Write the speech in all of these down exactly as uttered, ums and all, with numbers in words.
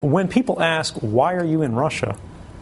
When people ask, why are you in Russia?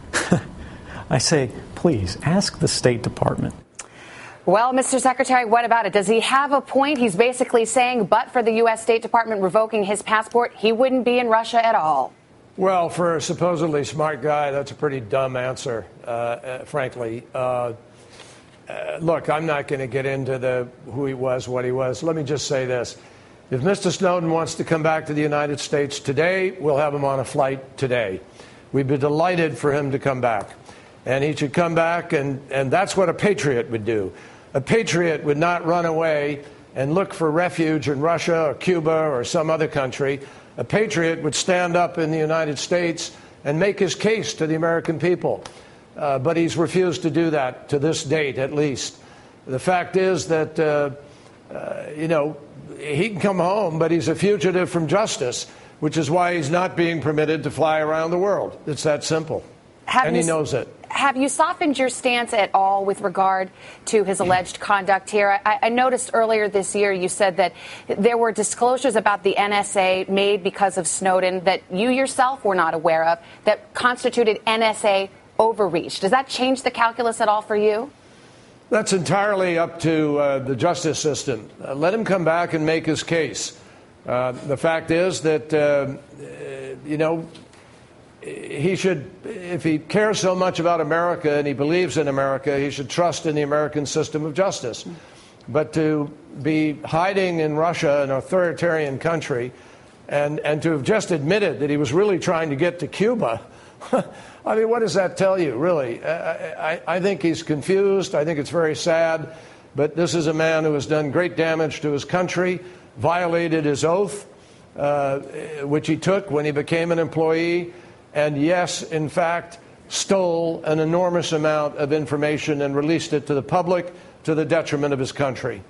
I say, please, ask the State Department. Well, Mister Secretary, what about it? Does he have a point? He's basically saying, but for the U S State Department revoking his passport, he wouldn't be in Russia at all. Well, for a supposedly smart guy, that's a pretty dumb answer, uh, uh, frankly. Uh, uh, look, I'm not going to get into the who he was, what he was. Let me just say this. If Mister Snowden wants to come back to the United States today, we'll have him on a flight today. We'd be delighted for him to come back. And he should come back, and, and that's what a patriot would do. A patriot would not run away and look for refuge in Russia or Cuba or some other country. A patriot would stand up in the United States and make his case to the American people. Uh, but he's refused to do that, to this date at least. The fact is that, uh, uh, you know, he can come home, but he's a fugitive from justice, which is why he's not being permitted to fly around the world. It's that simple. Have and he you, knows it. Have you softened your stance at all with regard to his alleged conduct here? I, I noticed earlier this year you said that there were disclosures about the N S A made because of Snowden that you yourself were not aware of that constituted N S A overreach. Does that change the calculus at all for you? That's entirely up to uh, the justice system. Uh, let him come back and make his case. Uh, the fact is that, uh, you know, he should, if he cares so much about America and he believes in America, he should trust in the American system of justice. But to be hiding in Russia, an authoritarian country, and, and to have just admitted that he was really trying to get to Cuba, I mean, what does that tell you, really? I, I, I think he's confused. I think it's very sad. But this is a man who has done great damage to his country, violated his oath, uh, which he took when he became an employee, and yes, in fact, stole an enormous amount of information and released it to the public to the detriment of his country.